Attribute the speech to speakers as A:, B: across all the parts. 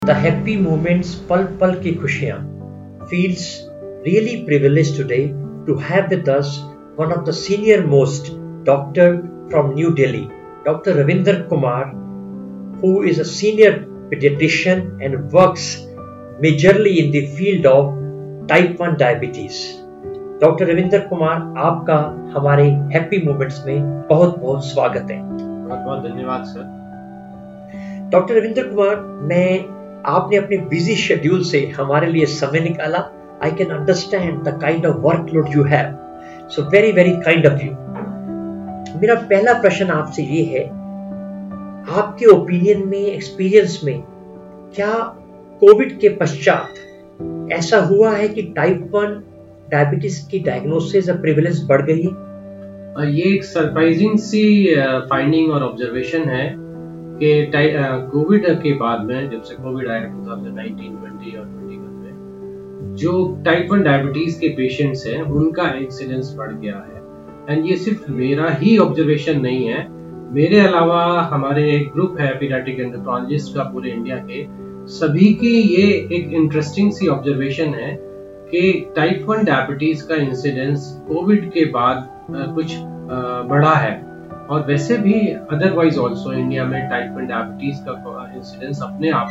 A: The happy moments, पल पल की खुशियाँ. Feels really privileged today to have with us one of the senior most doctor from New Delhi, Dr. Ravinder Kumar, who is a senior pediatrician and works majorly in the field of type 1 diabetes. Doctor Ravinder Kumar, आपका हमारे happy moments में बहुत बहुत स्वागत है.
B: बहुत बहुत धन्यवाद सर.
A: डॉक्टर रविंदर कुमार, आपने अपने बिजी शेड्यूल से हमारे लिए समय निकाला. I can understand the kind of workload you have, so very very kind of you. मेरा पहला प्रश्न आपसे ये है, आपके ओपिनियन में, एक्सपीरियंस में, क्या कोविड के पश्चात ऐसा हुआ है कि टाइप 1 डायबिटीज की डायग्नोसिस और प्रेवलेंस बढ़ गई है?
B: ये एक सरप्राइजिंग सी फाइंडिंग और ऑब्जर्वेशन है कि कोविड के बाद में, जब से कोविड आया 2019, 20 और 21 में, जो टाइप 1 डायबिटीज के पेशेंट्स हैं उनका इंसिडेंस बढ़ गया है. एंड ये सिर्फ मेरा ही ऑब्जर्वेशन नहीं है, मेरे अलावा हमारे एक ग्रुप है पीडियाट्रिक एंडोक्राइनोलॉजिस्ट का पूरे इंडिया के, सभी की ये एक इंटरेस्टिंग सी ऑब्जर्वेशन है कि टाइप 1 डायबिटीज का इंसिडेंस कोविड के बाद कुछ बढ़ा है. और वैसे भी अदरवाइज ऑल्सो इंडिया में टाइप 1 डायबिटीज का इंसिडेंस अपने आप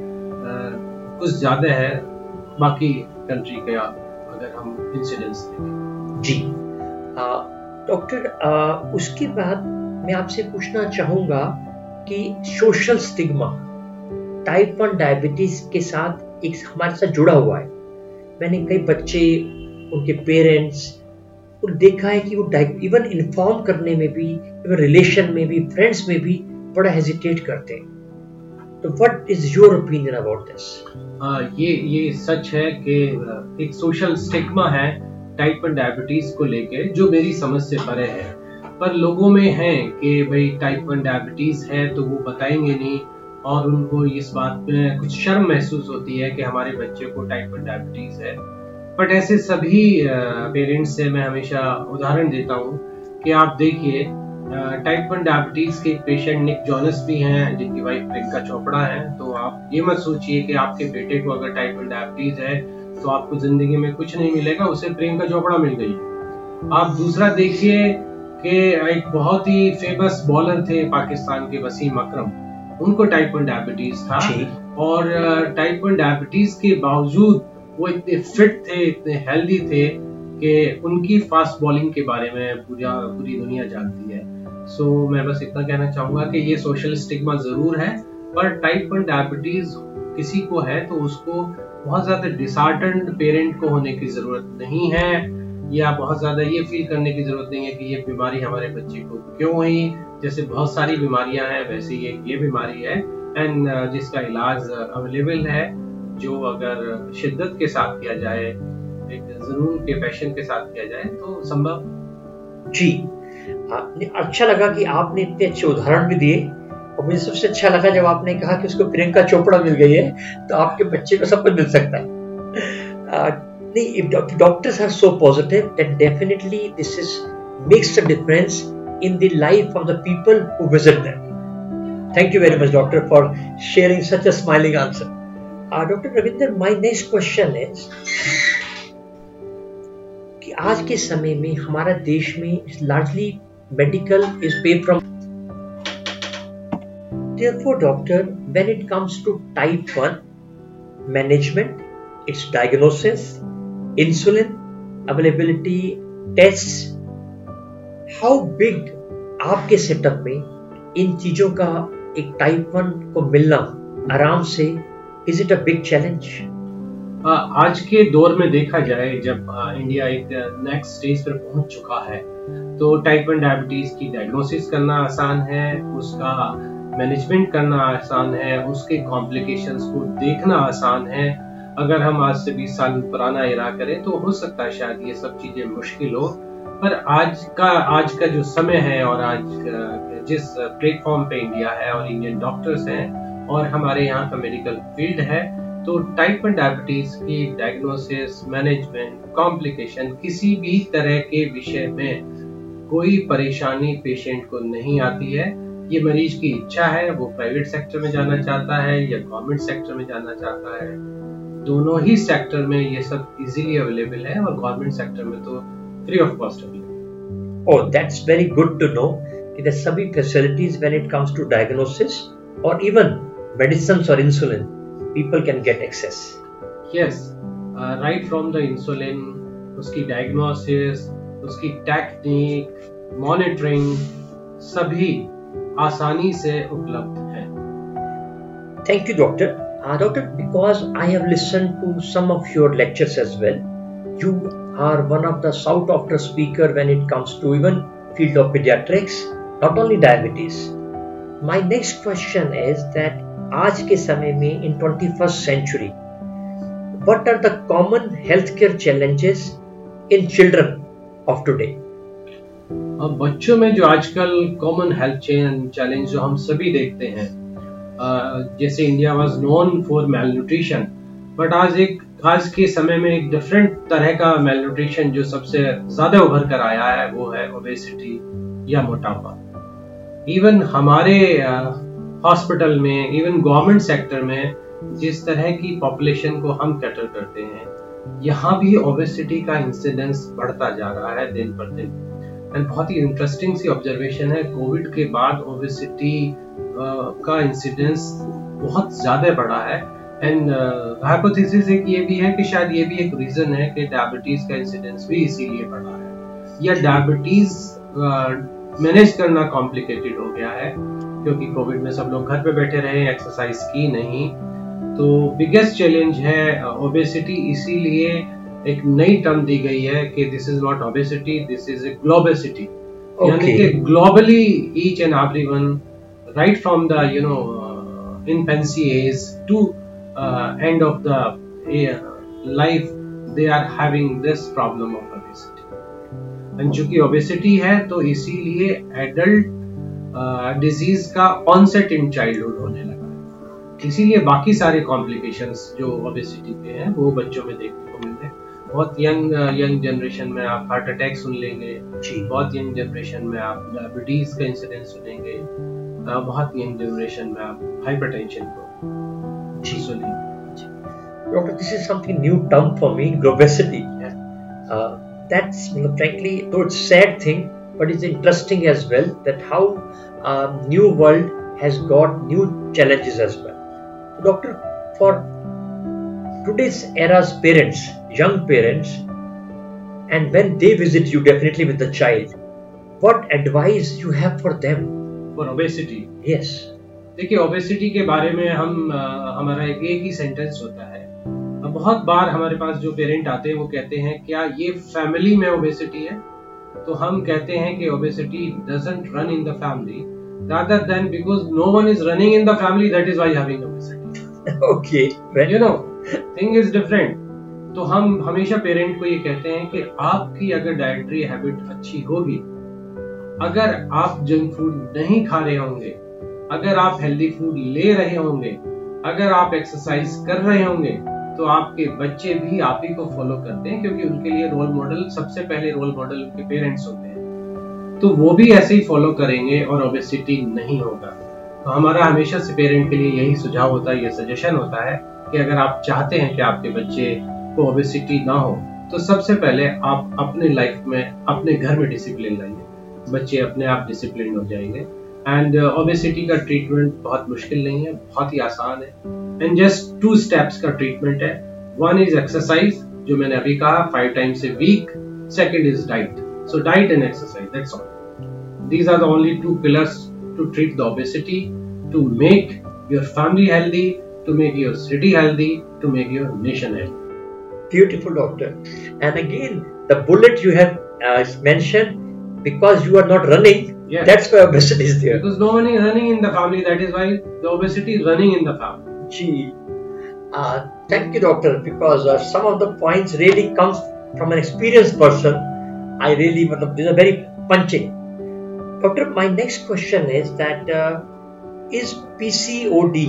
B: में कुछ ज्यादा है बाकी कंट्री का अगर हम इंसिडेंस देखें.
A: जी डॉक्टर, उसके बाद मैं आपसे पूछना चाहूंगा कि सोशल स्टिग्मा टाइप 1 डायबिटीज के साथ एक हमारे साथ जुड़ा हुआ है. मैंने कई बच्चे, उनके पेरेंट्स देखा है कि वो इवन इन्फॉर्म करने में भी, इवन रिलेशन में भी, फ्रेंड्स में भी बड़ा हेजिटेट करते हैं. तो what is your opinion about this?
B: ये सच है कि एक सोशल स्टिग्मा है टाइप 1 डायबिटीज को लेके, जो मेरी समझ से परे है. पर लोगों में है कि भाई टाइप 1 डायबिटीज है तो वो बताएंगे नहीं, और उनको इस बात में कुछ शर्म महसूस होती है कि हमारे बच्चे को टाइप 1 डायबिटीज है. बट ऐसे सभी पेरेंट्स से मैं हमेशा उदाहरण देता हूँ कि आप देखिए, टाइप 1 डायबिटीज के पेशेंट निक जोनस भी हैं, जिनकी वाइफ प्रियंका चोपड़ा है. तो आप ये मत सोचिए कि आपके बेटे को अगर टाइप 1 डायबिटीज है तो आपको जिंदगी में कुछ नहीं मिलेगा, उसे प्रियंका चोपड़ा मिल गई. आप दूसरा देखिए कि एक बहुत ही फेमस बॉलर थे पाकिस्तान के, वसीम अकरम, उनको टाइप 1 डायबिटीज था. और टाइप 1 डायबिटीज के बावजूद वो इतने फिट थे, इतने हेल्दी थे कि उनकी फास्ट बॉलिंग के बारे में पूरी दुनिया जानती है. सो मैं बस इतना कहना चाहूंगा कि ये सोशल स्टिग्मा जरूर है, पर टाइप 1 डायबिटीज किसी को है तो उसको बहुत ज्यादा डिसहार्टन्ड पेरेंट को होने की जरूरत नहीं है, या बहुत ज्यादा ये फील करने की जरूरत नहीं है कि ये बीमारी हमारे बच्चे को क्यों हुई. जैसे बहुत सारी बीमारियां हैं, वैसे ये बीमारी है एंड जिसका इलाज अवेलेबल है, जो अगर शिद्दत के साथ किया जाए, एक जुनून के पैशन के साथ किया जाए तो संभव.
A: जी, अच्छा लगा कि आपने इतने अच्छे उदाहरण भी दिए, और मुझे सबसे अच्छा लगा जब आपने कहा कि उसको प्रियंका चोपड़ा मिल गई है तो आपके बच्चे को सब कुछ मिल सकता है. नहीं, if doctors are so positive, then definitely this makes a difference in the life of the people who visit them. Thank you very much, doctor, for sharing such a smiling answer. Dr. Ravinder, my next question is कि आज के समय में हमारा देश में largely medical is paid from. Therefore, doctor, when it comes to type 1 management, its diagnosis, insulin availability, tests, how big आपके setup में इन चीजों का एक टाइप 1 को मिलना आराम से, is it a big challenge?
B: आज के दौर में देखा जाए, जब इंडिया एक नेक्स्ट स्टेज पर पहुंच चुका है, तो टाइप 1 डायबिटीज की डायग्नोसिस करना आसान है, उसका मैनेजमेंट करना आसान है, उसके कॉम्प्लिकेशंस को देखना आसान है. अगर हम आज से 20 साल पुराना इरा करें तो हो सकता है शायद ये सब चीजें मुश्किल हो, पर आज का जो समय है और आज जिस प्लेटफॉर्म पे इंडिया है और इंडियन डॉक्टर्स हैं और हमारे यहाँ का मेडिकल फील्ड है, तो टाइप 1 डायबिटीज की डायग्नोसिस, मैनेजमेंट, कॉम्प्लिकेशन, किसी भी तरह के विषय में कोई परेशानी पेशेंट को नहीं आती है. ये मरीज की इच्छा है, वो प्राइवेट सेक्टर में जाना चाहता है या गवर्नमेंट सेक्टर में जाना चाहता है। दोनों ही सेक्टर में ये सब इजीली अवेलेबल है और गवर्नमेंट सेक्टर में तो free of cost available.
A: Oh, that's very good to know कि the सभी facilities when it comes to diagnosis or even medicines or insulin, people can get access.
B: Yes, right from the insulin, उसकी diagnosis, उसकी technique, monitoring सभी आसानी से उपलब्ध है।
A: Thank you, doctor. Doctor, because I have listened to some of your lectures as well. You are one of the sought after speaker when it comes to even field of pediatrics, not only diabetes. My next question is that आज के समय में in 21st century, what are the common healthcare challenges in children of today?
B: अब बच्चों में जो आजकल common health challenge जो हम सभी देखते हैं, जैसे India was known for malnutrition, but आज के समय में एक डिफरेंट तरह का मेल न्यूट्रिशन जो सबसे ज्यादा उभर कर आया है वो है ओबेसिटी या मोटापा। इवन हमारे हॉस्पिटल में, इवन गवर्नमेंट सेक्टर में जिस तरह की पॉपुलेशन को हम कैटर करते हैं, यहाँ भी ओबेसिटी का इंसिडेंस बढ़ता जा रहा है दिन पर दिन। एंड बहुत ही इंटरेस्टिंग सी ऑब्जर्वेशन है, कोविड के बाद ओबेसिटी का इंसिडेंस बहुत ज्यादा बढ़ा है। एंड हाइपोथेसिस एक ये भी है कि शायद ये भी एक रीजन है कि डायबिटीज का इंसिडेंस भी इसीलिए बढ़ा है, या डायबिटीज मैनेज करना कॉम्प्लिकेटेड हो गया है क्योंकि कोविड में सब लोग घर पे बैठे रहे, एक्सरसाइज की नहीं। तो बिगेस्ट चैलेंज है ओबेसिटी, इसीलिए एक नई टर्म दी गई है कि this is not obesity, this is a globesity. यानी कि globally each and everyone right from the infancy age to end of the life they are having this problem of obesity। and चूंकि obesity है तो इसीलिए adult disease का onset in childhood होने लगा है, इसीलिए बाकी सारे complications जो obesity के हैं वो बच्चों में देखने को मिलते हैं। बहुत यंग जनरेशन में आप हार्ट अटैक सुन लेंगे, बहुत यंग जनरेशन में आप डायबिटीज का इंसिडेंस सुनेंगे, बहुत यंग जनरेशन में आप हाइपरटेंशन को सुनेंगे।
A: Doctor, this is something new term for me, globosity. That's frankly, though it's sad thing, but it's interesting as well that how new world has got new challenges as well. Doctor, for today's era's parents, young parents, and when they visit you definitely with the child, what advice you have for them?
B: For obesity?
A: Yes.
B: देखिए, obesity के बारे में हमारा एक ही sentence होता है। बहुत बार हमारे पास जो पेरेंट आते हैं वो कहते हैं क्या ये फैमिली में ओबेसिटी है? तो हम कहते हैं कि obesity doesn't run in the family, rather than because no one is running in the family, that is why having obesity.
A: Okay,
B: you know, thing is different. तो हम हमेशा पेरेंट को ये कहते हैं कि आपकी अगर डाइटरी हैबिट अच्छी होगी, अगर आप जंक फूड नहीं खा रहे होंगे, अगर आप हेल्दी फूड ले रहे होंगे, अगर आप एक्सरसाइज कर रहे होंगे, तो आपके बच्चे भी आप ही को फॉलो करते हैं क्योंकि उनके लिए रोल मॉडल, सबसे पहले रोल मॉडल उनके पेरेंट्स होते हैं। तो वो भी ऐसे ही फॉलो करेंगे और ओबेसिटी नहीं होगा। तो हमारा हमेशा से पेरेंट के लिए यही सुझाव होता है, ये सजेशन होता है कि अगर आप चाहते हैं कि आपके बच्चे को ओबेसिटी ना हो, तो सबसे पहले आप अपने लाइफ में, अपने घर में डिसिप्लिन लाइए, बच्चे अपने आप डिसिप्लिन हो जाएंगे। एंड ओबेसिटी का ट्रीटमेंट बहुत मुश्किल नहीं है, बहुत ही आसान है। एंड जस्ट 2 स्टेप्स का ट्रीटमेंट है। 1 इज एक्सरसाइज, जो मैंने अभी कहा 5 times a week. 2nd is diet. So diet and exercise, that's all. These are the only 2 pillars to treat the obesity, to make your family healthy, to make your city healthy, to make your nation healthy.
A: Beautiful, doctor. And again, the bullet you have mentioned, because you are not running, yes, that's why obesity is there.
B: Because no one is running in the family, that is why the obesity is running in the family.
A: Gee, thank you, doctor, because some of the points really comes from an experienced person. I really, these are very punching. Doctor, my next question is that is PCOD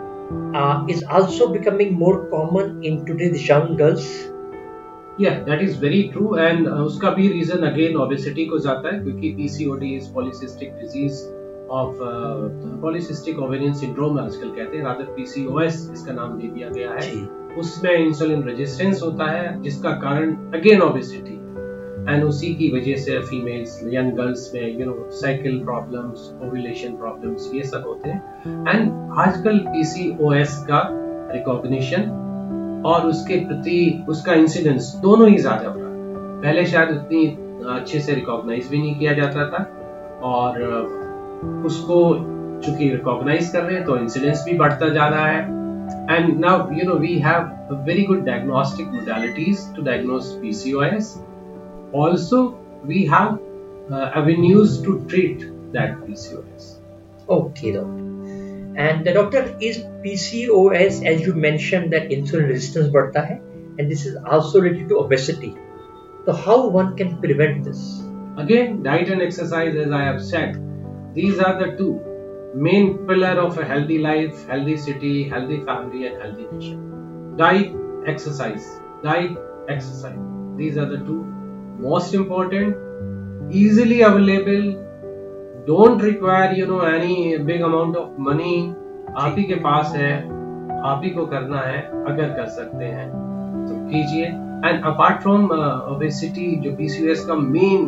A: is also becoming more common in today's young girls?
B: Yeah, that is very true, and उसका भी reason again obesity को जाता है क्योंकि PCOD is polycystic disease of polycystic ovarian syndrome आजकल कहते हैं, rather PCOS इसका नाम दे दिया गया है। उसमें इंसुलिन रेजिस्टेंस होता है जिसका कारण अगेन ओबेसिटी, एंड उसी की वजह से फीमेल्स यंग गर्ल्स में साइकिल प्रॉब्लम्स, ओव्यूलेशन प्रॉब्लम्स ये सब होते हैं। एंड आजकल PCOS का रिकॉग्निशन और उसके प्रति उसका इंसिडेंस दोनों ही ज्यादा हो रहा है। पहले शायद उतनी अच्छे से रिकॉग्नाइज भी नहीं किया जाता था, और उसको चूंकि रिकॉग्नाइज कर रहे हैं तो इंसिडेंस भी बढ़ता जा रहा है। And now we have very good diagnostic modalities to diagnose PCOS. Also we have avenues to treat that PCOS.
A: Okay, doctor. And the doctor, is PCOS, as you mentioned, that insulin resistance बढ़ता है, and this is also related to obesity. So how one can prevent this?
B: Again, diet and exercise, as I have said, these are the two main pillar of a healthy life, healthy city, healthy family, and healthy nation. Diet, exercise. These are the two most important, easily available, don't require any big amount of money. आप ही के पास है, आप ही को करना है, अगर कर सकते हैं तो कीजिए। एंड अपार्ट फ्रॉम ओबेसिटी, जो PCOS का main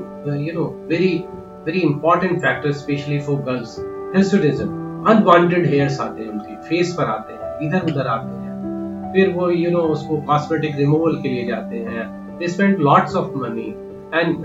B: very important factor, especially for girls, hirsutism, unwanted hairs आते हैं उनके फेस पर, आते हैं इधर उधर आते हैं, फिर वो उसको कॉस्मेटिक रिमूवल के लिए जाते हैं। They spend lots of money, and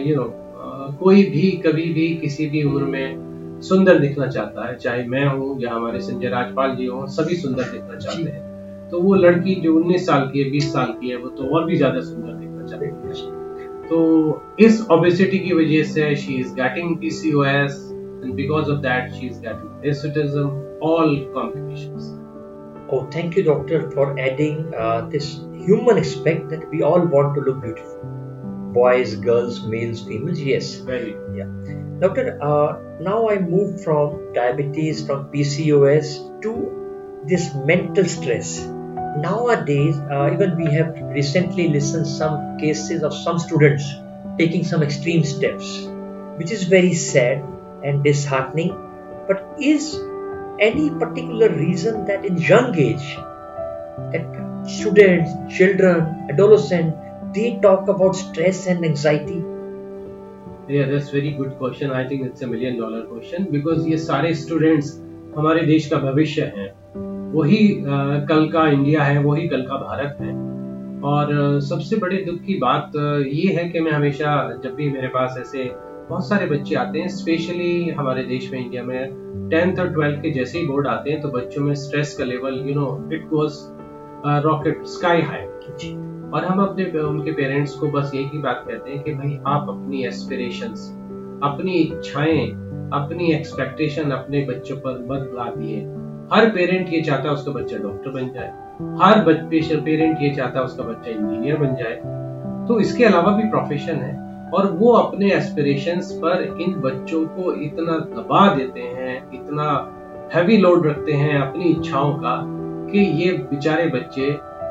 B: कोई भी कभी भी किसी भी उम्र में सुंदर दिखना चाहता है, चाहे मैं हूँ या हमारे संजय राजपाल जी हों, सभी सुंदर दिखना चाहते हैं। तो वो लड़की जो 19 साल की है, 20 साल की है, वो तो और भी ज्यादा सुंदर दिखना चाहती है। तो इस ओबेसिटी की वजह से she is getting PCOS, and because of that she is getting hirsutism, all complications.
A: Oh, thank you, doctor, for adding this human aspect that we all want to look beautiful. Boys, girls, males, females, yes.
B: Very.
A: Yeah. Doctor, now I move from diabetes, from PCOS to this mental stress. Nowadays, even we have recently listened some cases of some students taking some extreme steps, which is very sad and disheartening. But is any particular reason that in young age that students, children, adolescents, they talk about stress and anxiety?
B: Yeah, that's very good question. I think it's $1 million question, because ये सारे students हमारे देश का भविष्य हैं। वही कल का इंडिया है, वही कल का भारत है। और सबसे बड़े दुख की बात ये है कि मैं हमेशा, जब भी मेरे पास ऐसे बहुत सारे बच्चे आते हैं, स्पेशली हमारे देश में, इंडिया में 10th और 12th के जैसे ही बोर्ड आते हैं, तो बच्चों में स्ट्रेस का level it goes rocket sky high. और हम उनके पेरेंट्स को बस एक ही बात कहते हैं कि भाई आप अपनी एस्पिरेशंस, अपनी इच्छाएं, अपनी एक्सपेक्टेशन अपने बच्चों पर मत ला दिए। हर पेरेंट ये चाहता है उसका बच्चा डॉक्टर बन जाए, हर पेरेंट ये चाहता है उसका बच्चा इंजीनियर बन जाए। तो इसके अलावा भी प्रोफेशन है, और वो अपने एस्पिरेशंस पर इन बच्चों को इतना दबा देते हैं, इतना हैवी लोड रखते हैं अपनी इच्छाओं का, कि ये बेचारे बच्चे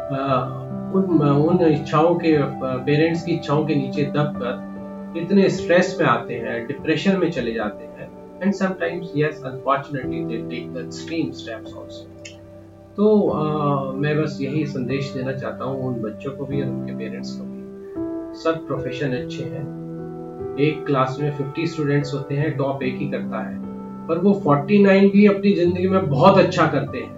B: उन इच्छाओं के, पेरेंट्स की इच्छाओं के नीचे दबकर इतने स्ट्रेस में आते हैं, डिप्रेशन में चले जाते हैं, and sometimes yes unfortunately they take the extreme steps also. तो मैं बस यही संदेश देना चाहता हूँ उन बच्चों को भी और उनके पेरेंट्स को भी। सब प्रोफेशन अच्छे हैं। एक क्लास में 50 स्टूडेंट्स होते हैं, टॉप एक ही करता है, पर वो 49 भी अपनी जिंदगी में बहुत अच्छा करते हैं।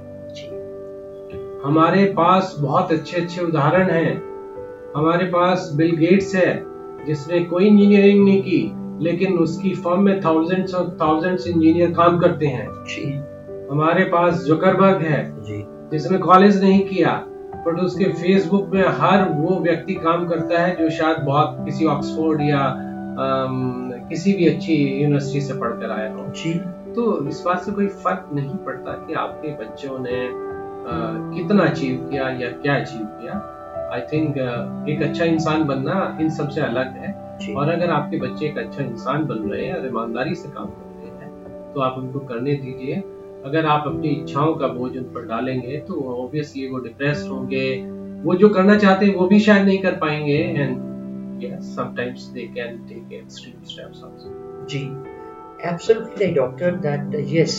B: हमारे पास बहुत अच्छे अच्छे उदाहरण हैं। हमारे पास बिल गेट्स है, जिसने कोई इंजीनियरिंग नहीं की, लेकिन उसकी फर्म में थाउजेंड्स और थाउजेंड्स इंजीनियर काम करते हैं। हमारे पास जुकरबर्ग है, जिसने कॉलेज नहीं किया, बट उसके फेसबुक में हर वो व्यक्ति काम करता है जो शायद बहुत किसी ऑक्सफोर्ड या किसी भी अच्छी यूनिवर्सिटी से पढ़कर आया हो। तो इस बात से कोई फर्क नहीं पड़ता कि आपके बच्चों ने कितना अचीव किया या क्या अचीव किया। आई थिंक एक अच्छा इंसान बनना इन सबसे अलग है, और अगर आपके बच्चे एक अच्छा इंसान बन रहे हैं और ईमानदारी से काम कर रहे हैं, तो आप उनको करने दीजिए। अगर आप अपनी इच्छाओं का बोझ उन पर डालेंगे तो ऑब्वियसली वो डिप्रेस्ड होंगे, वो जो करना चाहते हैं वो भी शायद नहीं कर पाएंगे, and yes, sometimes they can take extreme steps also.
A: जी, Absolutely right, doctor, that yes,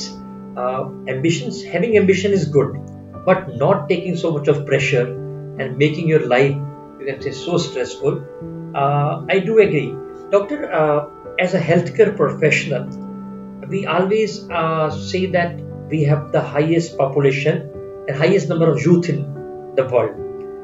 A: having ambition is good, but not taking so much of pressure and making your life, you can say, so stressful. I do agree. Doctor, as a healthcare professional, we always say that we have the highest population and highest number of youth in the world.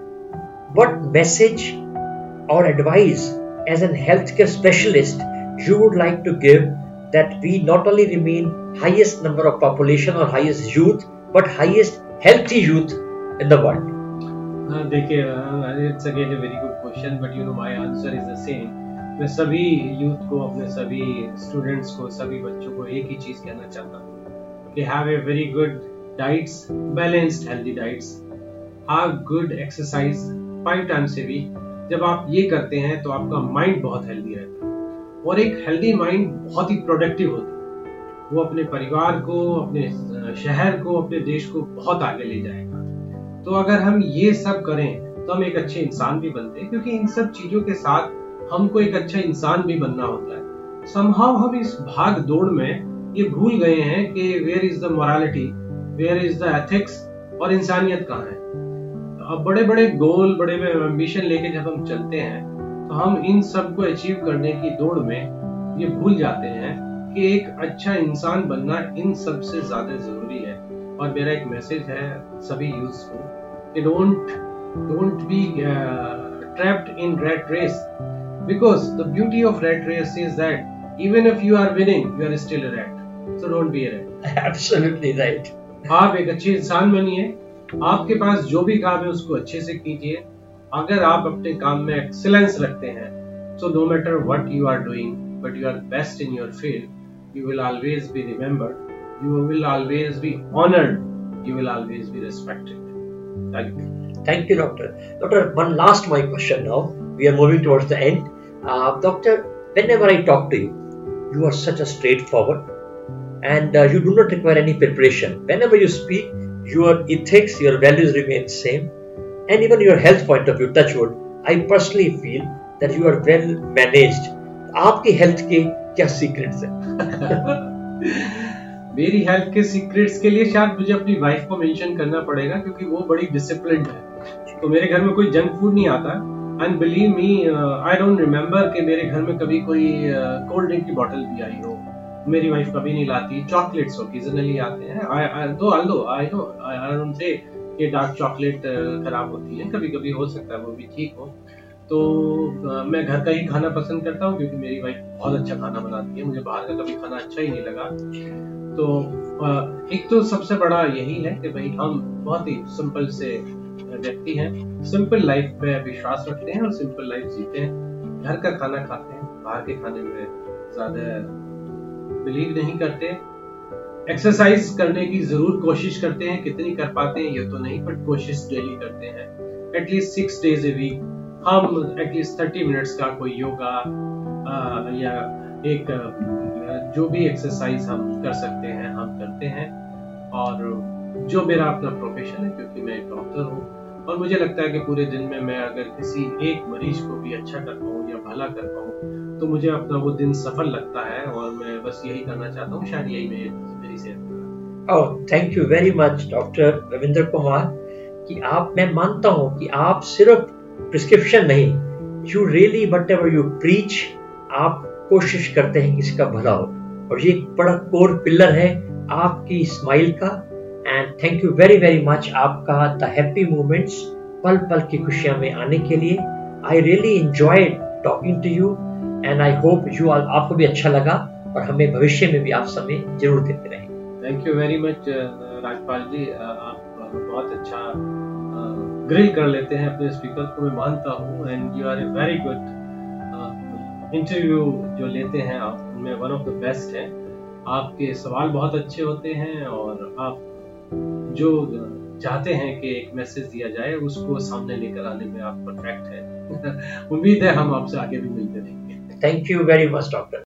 A: What message or advice as an healthcare specialist you would like to give that we not only remain highest number of population or highest youth but highest healthy youth in the world?
B: देखिए, it's again a very good question, but you know my answer is the same. मैं सभी youth को, अपने सभी students को, सभी बच्चों को एक ही चीज कहना चाहता हूँ कि have a very good diets, balanced healthy diets, have good exercise 5 times a week. जब आप ये करते हैं तो आपका माइंड बहुत हेल्दी रहता है, और एक हेल्दी माइंड बहुत ही प्रोडक्टिव होता है. वो अपने परिवार को, अपने शहर को, अपने देश को बहुत आगे ले जाएगा. तो अगर हम ये सब करें तो हम एक अच्छे इंसान भी बनते हैं, क्योंकि इन सब चीजों के साथ हमको एक अच्छा इंसान भी बनना होता है. समहाउ हम इस भाग दौड़ में ये भूल गए हैं कि where is the morality, where is the ethics, और इंसानियत कहाँ है. अब बड़े बड़े गोल, बड़े बड़े एम्बिशन लेके जब हम चलते हैं तो हम इन सब को अचीव करने की दौड़ में ये भूल जाते हैं कि एक अच्छा इंसान बनना इन सब से ज्यादा जरूरी है. और मेरा एक मैसेज है सभी यूथ को कि don't be trapped in rat race, because the beauty of rat race is that even if you are winning, you are still a rat. So don't be a rat.
A: Absolutely right.
B: आप एक अच्छे इंसान बनिए. आपके पास जो भी काम है उसको अच्छे से कीजिए. अगर आप अपने काम में एक्सीलेंस रखते हैं, so no matter what you are doing, but you are best in your field, you will always be remembered, you will always be honored, you will always be respected. Thank you.
A: Thank you, doctor. Doctor, one last my question now. We are moving towards the end. Doctor, whenever I talk to you, you are such a straightforward, and you do not require any preparation. Whenever you speak, your ethics, your values remain same, and even your health point of view, touch wood, I personally feel that you are well managed. आपकी health के क्या secrets हैं?
B: मेरी health के secrets के लिए शायद मुझे अपनी वाइफ को मेंशन करना पड़ेगा, क्योंकि वो बड़ी डिसिप्लिन्ड है. तो मेरे घर में कोई जंक फूड नहीं आता, and believe me, I don't remember कि मेरे घर में कभी कोई कोल्ड ड्रिंक की बोतल भी आई हो. मेरी वाइफ कभी नहीं लाती. चॉकलेट्स ओकेजनली आते हैं. आई डोंट से कि डार्क चॉकलेट खराब होती है, कभी कभी हो सकता है वो भी ठीक हो. तो मैं घर का ही खाना पसंद करता हूँ, क्योंकि मेरी वाइफ बहुत अच्छा खाना बनाती है. मुझे बाहर का कभी खाना अच्छा ही नहीं लगा. तो एक तो सबसे बड़ा यही है कि भाई हम बहुत ही सिंपल से व्यक्ति हैं, सिंपल लाइफ पे विश्वास रखते हैं और सिंपल लाइफ जीते हैं. घर का खाना खाते हैं, बाहर के खाने में ज्यादा बिलीव नहीं करते. एक्सरसाइज करने की जरूर कोशिश करते हैं. कितनी कर पाते हैं ये तो नहीं, बट कोशिश डेली करते हैं. एटलीस्ट 6 days a week हम एटलीस्ट 30 मिनट्स का कोई योगा या एक जो भी एक्सरसाइज हम कर सकते हैं हम करते हैं. और जो मेरा अपना प्रोफेशन है, क्योंकि मैं एक डॉक्टर हूँ, और मुझे लगता है कि पूरे दिन में मैं अगर किसी एक मरीज को भी अच्छा कर पाऊँ या भला कर पाऊँ तो मुझे अपना वो दिन सफल लगता है. और मैं बस यही करना चाहता हूँ. शायद यही मेरी सेहत.
A: Thank you very much doctor Ravindra Kumar. कि मैं मानता हूँ कि आप सिर्फ प्रिस्क्रिप्शन नहीं, you really whatever you preach, आप कोशिश करते हैं किसी का भला हो, और ये एक बड़ा कोर पिलर है आपकी स्माइल का. And thank you very very much आपका द हैप्पी मोमेंट्स, पल पल की खुशियां में आने के लिए. I really enjoyed talking to you, and I hope आपको भी अच्छा लगा, और हमें भविष्य में भी आप समय जरूर देते रहें.
B: Thank you very much Rajpal ji. आप बहुत अच्छा ग्रिल कर लेते हैं अपने स्पीकर को, मैं मानता हूँ. And you are a very good interview जो लेते हैं आप, उनमें वन ऑफ द बेस्ट है. आपके सवाल बहुत अच्छे होते हैं, और आप जो चाहते हैं कि एक मैसेज दिया जाए उसको सामने लेकर आने में आप परफेक्ट हैं. उम्मीद है हम आपसे आगे भी मिलते रहेंगे.
A: Thank you very much doctor.